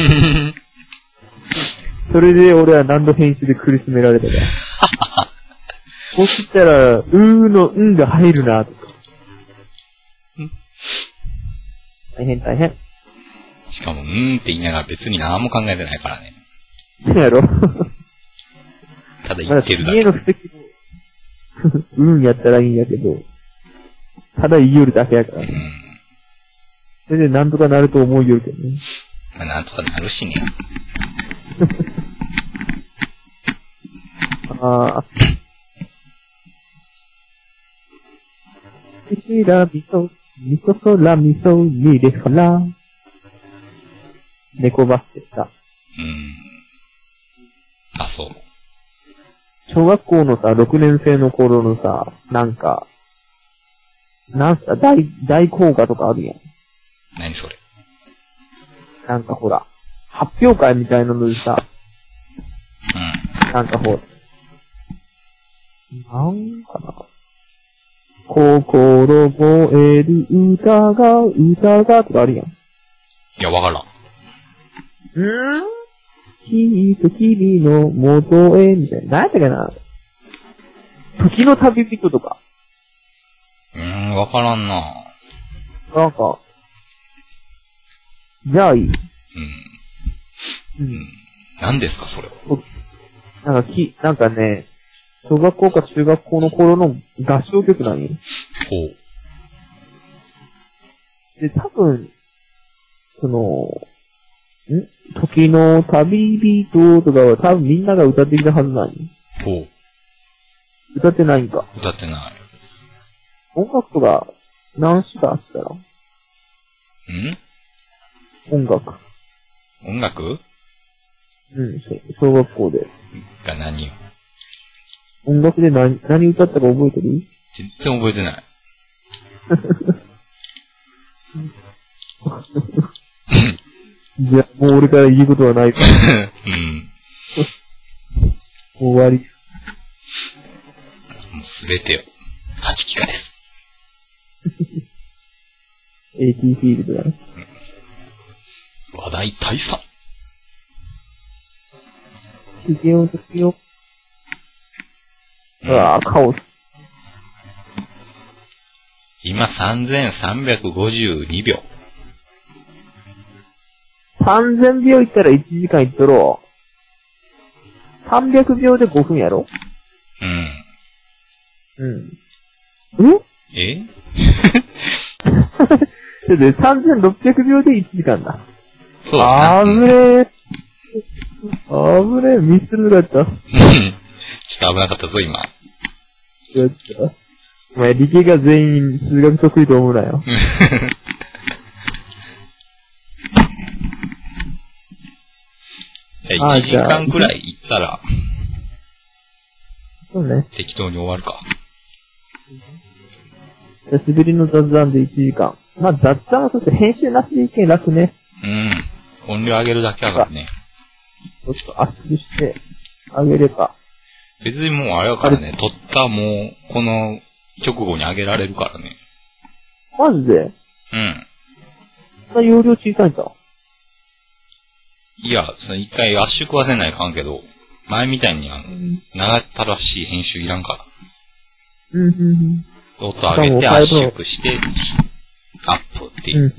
それで俺は何度編集で苦しめられたから。こうしたら、うーのんが入るなとか。大変大変。 しかも、うーんって言いながら別に何も考えてないからね。 そうやろただ言ってるだけ。 家の布石も、うんやったらいいんやけど、ただ言いよるだけやからね。うん。それでなんとかなると思うよるけどね。 まあなんとかなるしね。 ああ。しらみそ、みそそらみそにれはら。猫バスでした。 うん。あ、そう。 小学校のさ、ろくねん生の頃のさ、なんか、なんすか、大、大効果とかあるやん。 何それ。 なんかほら、発表会みたいなのでさ、 うん。 なんかほら、なんかな。心燃える歌が、歌がとかあるやん。いや、わからん。 うーん君と君の元へ、みたいな。何やったっけな。時の旅人とか。 うーん、わからんな。 なんか、じゃあいい。うん。 うん。何ですか、それは。 なんかき、なんかね、小学校か中学校の頃の合唱曲なんよ。 ほう。 で、多分、その、ん時の旅人とかは多分みんなが歌ってきたはずなんよ。 ほう。 歌ってないんか。 歌ってない。 音楽とか、何種かあったらん音楽。 音楽うん、そう。小学校で。 が何よ。 音楽で何、何歌ったか覚えてる？ 全然覚えてない。 じゃあ、もう俺から言うことはないから。 うん。 もう終わり。 もうすべてを、はちきかです。 エーティー フィールドだね。 うん、話題退散。 ひげを抜くよ。うわぁ、カオス。 今さんぜんさんびゃくごじゅうにびょう。さんぜんびょういったらいちじかんいっとろう。さんびゃくびょうでごふんやろ？ うん。 うん。 え？えで、さんぜんろっぴゃくびょうでいちじかんだ。 そうだな。 あぶねー。あぶねー。ミスるだった。 ちょっと危なかったぞ、今。 やった。お前、理系が全員数学得意と思うなよ。 いちじかんくらい行ったら、 そうね。 適当に終わるか。 久しぶりの雑談でいちじかん。まあ、雑談はそして編集なしでいけん楽ね。 うん。音量上げるだけだからね。 ちょっと圧縮してあげれば。 別にもうあれだからね、撮ったもう、この直後に上げられるからね。 マジで？ うん。 そんな容量小さいんだ。 いや、その一回圧縮はせないかんけど、前みたいにあの、長ったらしい編集いらんから。 うん、うん、うん。 音上げて圧縮して、アップっていう。うん、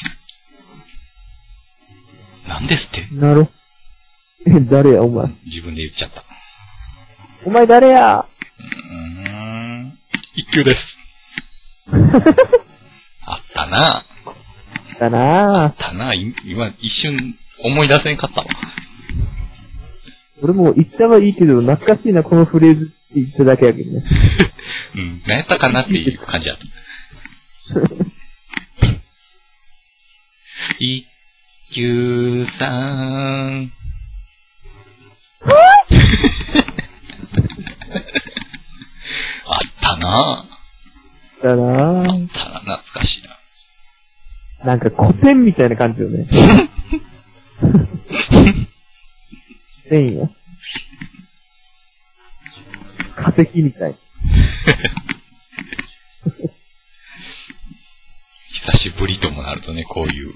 なんですって？ なるほど。え、誰や、お前。 自分で言っちゃった。 お前誰や？ うーん。一級です。あったな。 あったな。 あったな。今、一瞬思い出せんかったわ。 俺も言ったはいいけど、懐かしいな、このフレーズって言っただけやけどね。 うん。何やったかなっていう感じだった。一級さん。あったなぁ。 だなぁ。 あったな、懐かしいな。 なんか古典みたいな感じよね。古典よ。化石みたい。 久しぶりともなるとね、こういう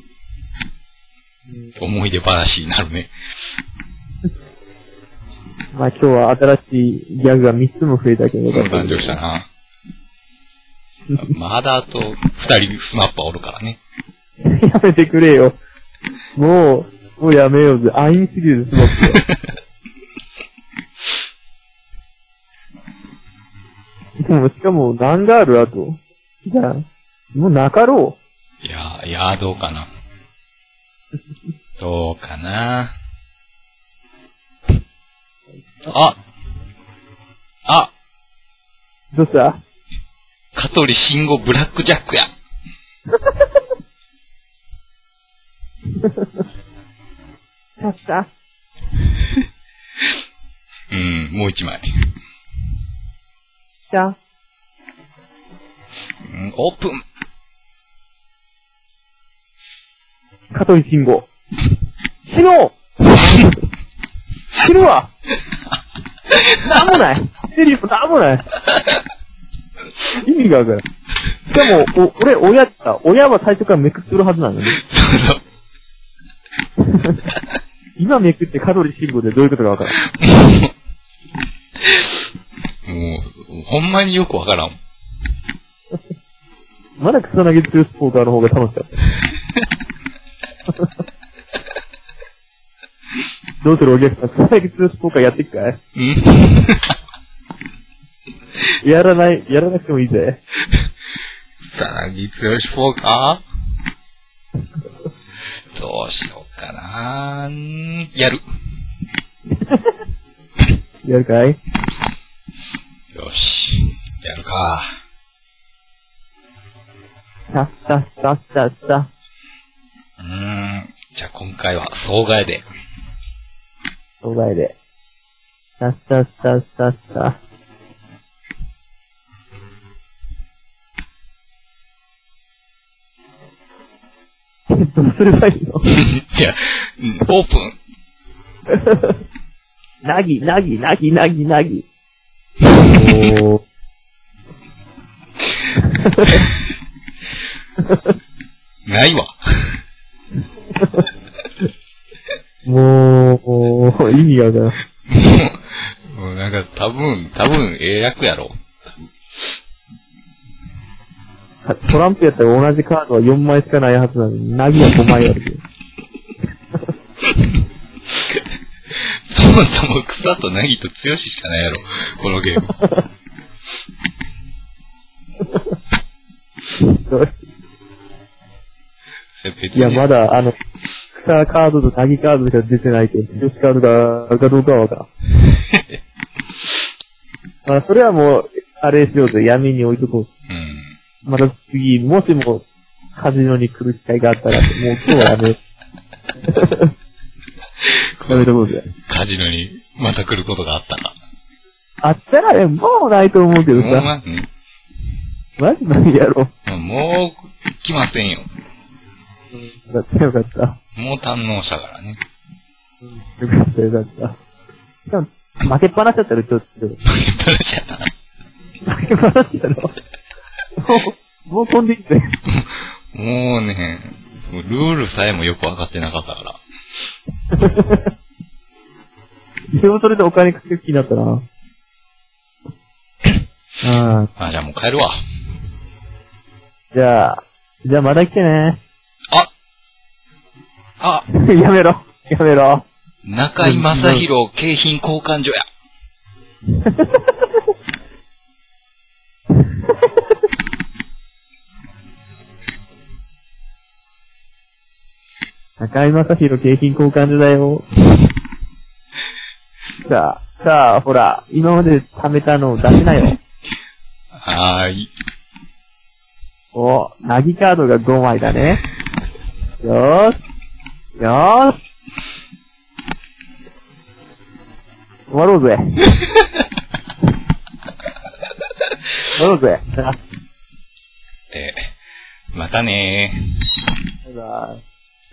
思い出話になるね。 まあ今日は新しいギャグがみっつも増えたけど。 そう誕生したな。まだあと二人スマップおるからね。 やめてくれよ。もう、もうやめようぜ。安易すぎるスマップ。でもしかも何があるあと。じゃあ、もうなかろう。いや、いや、どうかな。どうかな。ああどうした香取慎吾ブラックジャックや。 やった。 うん、もう一枚。 じゃあ。 うん、オープン。 香取慎吾。死のう死ぬわなんもないセリフなんもない意味がわからん。しかも、お、俺、親ってさ、親は最初からめくってるはずなのね。 そうそう。 今めくって香取慎吾でどういうことかわからん。もう、ほんまによくわからん。 まだ草薙剛スポーカーの方が楽しかった。どうするお客さん、草薙剛スポーカーやってっかい？ んやらない、やらなくてもいいぜ。 草薙剛スポーカどうしようかな。やる。 やるかい？ よし。やるか。 さっさっさっさっさ。 うーん。じゃあ今回は、総替で。 総替で。さっさっさっさっさ。どうすればいいの？ じゃあ、オープン。 なぎ、なぎ、なぎ、なぎ、なぎ。おー。 ないわ。 もう、意味がわからん。 もうなんか多分、多分、ええ役やろ。 トランプやったら同じカードはよんまいしかないはずなのに、ナギはごまいあるけど。 そもそも草とナギと強ししかないやろ。このゲーム。 いや、まだ、あの、草カードとナギカードしか出てないけど、強しカードがあるかどうかはわからん。まあ、それはもう、あれしようぜ、闇に置いとこう。 うん。 また次、もしも、カジノに来る機会があったら、もう今日はやめ、やめとこうぜ。 カジノにまた来ることがあったら。 あったらね、もうないと思うけどもうさ。 ま、ね、 マジ何やろ。 もう、来ませんよ。 うん、だってよかった。 もう堪能したからね。 よかったよかった。しかも、負けっぱなしだったらちょっと。負けっぱなしやったな。 負けっぱなしだろ。もう、もう飛んできて。 もうね、ルールさえもよくわかってなかったから。 でもそれでお金かける気になったな。ああ、じゃあもう帰るわ。 じゃあ、じゃあまた来てね。 ああやめろ。やめろ。 中井正宏景品交換所や。 中井正宏景品交換所だよ。さあ、さあ、ほら、今まで貯めたのを出しなよ。 はーい。 お、ナギカードがごまいだね。よーし。よーし。終わろうぜ。終わろうぜ。 えー、またねー。 バイバイ。